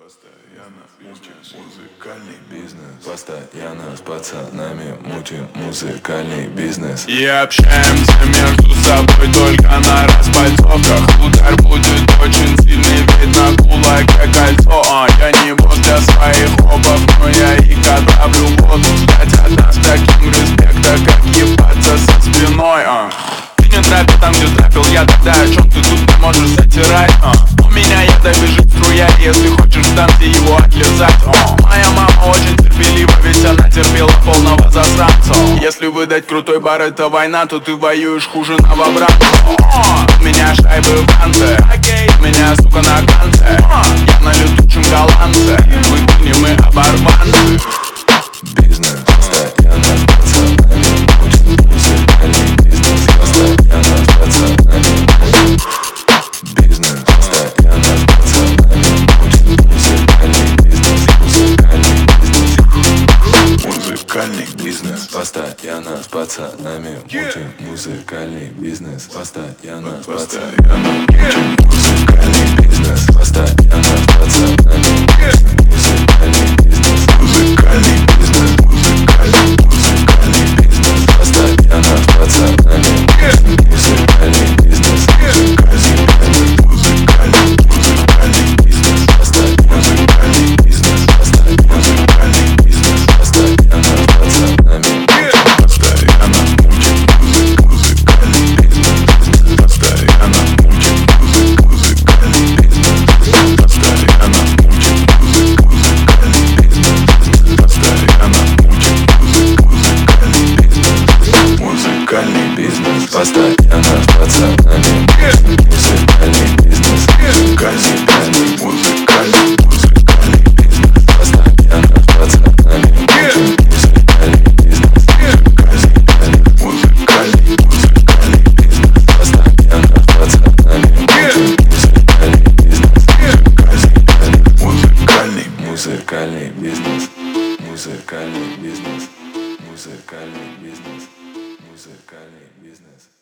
Постоянно мутим музыкальный бизнес. Постоянно с пацанами мутим музыкальный бизнес. И общаемся между собой только на распальцовках. Удар будет очень сильный, видно кулаке кольцо. Я не бот для своих хопов, но я их отправлю в воду. Ждать от нас таким респекта, как ебаться со спиной. Ты не трапи там, где трапил я тогда. О чем ты тут не можешь затирать? У меня яда бежит струя, если хочешь в танце его отлезать. Моя мама очень терпелива, ведь она терпела полного засранца. Если выдать крутой бар это война, то ты воюешь хуже новобранца. Меня шайбы в танце, меня сука на канце. Я на летучем голландце, мы гуни, мы оборванцы. Бизнес постоянно с пацанами мутим музыкальный бизнес. Постоянно с пацанами мутим бизнес. Постоянно с пацанами мутим музыкальный бизнес. Музыкальный бизнес. Постоянно с пацанами мутим музыкальный бизнес. Постоянно с пацанами мутим музыкальный бизнес. Постоянно с пацанами мутим музыкальный бизнес. Музыкальный бизнес. Музыкальный бизнес. Постоянно с пацанами мутим музыкальный бизнес. Музыкальный бизнес. Постоянно бизнес. Постоянно бизнес. Постоянно с пацанами постоянно мутим музыкальный бизнес. Постоянно мутим музыкальный бизнес. Постоянно мутим музыкальный бизнес. Постоянно мутим музыкальный бизнес. Музыкальный бизнес. Постоянно с пацанами музыкальный бизнес. Музыкальный бизнес. Постоянно с пацанами музыкальный бизнес. Музыкальный бизнес. Постоянно с пацанами музыкальный бизнес. Музыкальный бизнес. Музыкальный бизнес. Музыкальный бизнес. Музыкальный бизнес.